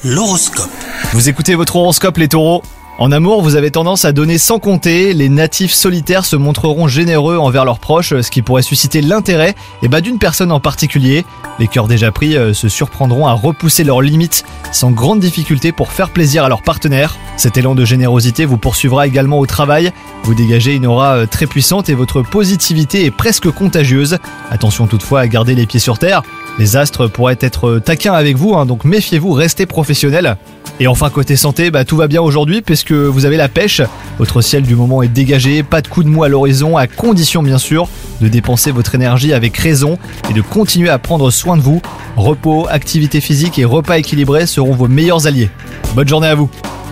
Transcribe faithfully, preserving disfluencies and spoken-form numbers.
L'horoscope. Vous écoutez votre horoscope les taureaux. En amour, vous avez tendance à donner sans compter, les natifs solitaires se montreront généreux envers leurs proches, ce qui pourrait susciter l'intérêt et bah, d'une personne en particulier. Les cœurs déjà pris euh, se surprendront à repousser leurs limites sans grande difficulté pour faire plaisir à leur partenaire. Cet élan de générosité vous poursuivra également au travail. Vous dégagez une aura euh, très puissante et votre positivité est presque contagieuse. Attention toutefois à garder les pieds sur terre. Les astres pourraient être taquins avec vous, hein, donc méfiez-vous, restez professionnel. Et enfin côté santé, bah, tout va bien aujourd'hui puisque vous avez la pêche. Votre ciel du moment est dégagé, pas de coup de mou à l'horizon, à condition bien sûr de dépenser votre énergie avec raison et de continuer à prendre soin de vous. Repos, activité physique et repas équilibrés seront vos meilleurs alliés. Bonne journée à vous.